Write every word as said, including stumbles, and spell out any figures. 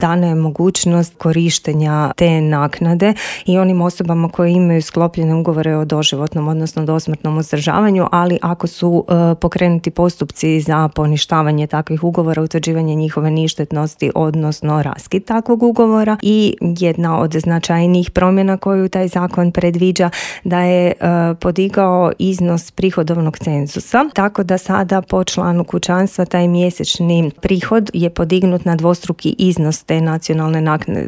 dana je mogućnost korištenja te naknade i onim osobama koje imaju sklopljene ugovore o doživotnom, odnosno dosmrtnom uzdržavanju, ali ako su uh, pokrenuti postupci za poništavanje takvih ugovora, utvrđivanje njihove ništetnosti, odnosno raskid takvog ugovora. I jedna od značajnijih promjena koju taj zakon predviđa da je uh, podigao iznos prihodovnog cenzusa, tako da sada po članu kućanstva taj mjesečni prihod je podignut na dvostruki iznos te nacionalne naknade